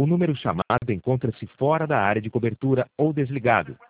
O número chamado encontra-se fora da área de cobertura ou desligado.